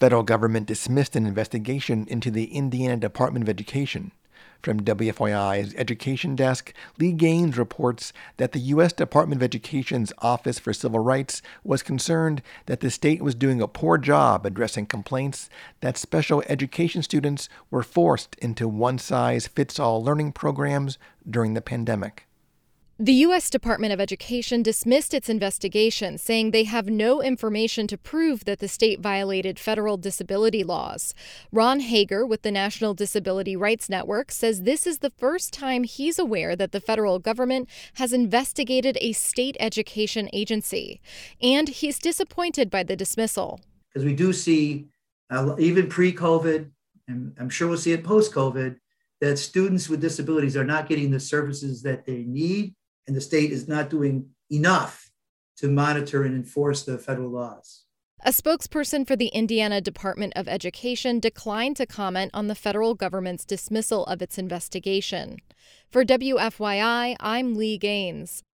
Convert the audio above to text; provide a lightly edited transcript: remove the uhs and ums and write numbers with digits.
federal government dismissed an investigation into the Indiana Department of Education. From WFYI's Education Desk, Lee Gaines reports that the U.S. Department of Education's Office for Civil Rights was concerned that the state was doing a poor job addressing complaints that special education students were forced into one-size-fits-all learning programs during the pandemic. The U.S. Department of Education dismissed its investigation, saying they have no information to prove that the state violated federal disability laws. Ron Hager with the National Disability Rights Network says this is the first time he's aware that the federal government has investigated a state education agency. And he's disappointed by the dismissal. Because we do see, even pre-COVID, and I'm sure we'll see it post-COVID, that students with disabilities are not getting the services that they need. And the state is not doing enough to monitor and enforce the federal laws. A spokesperson for the Indiana Department of Education declined to comment on the federal government's dismissal of its investigation. For WFYI, I'm Lee Gaines.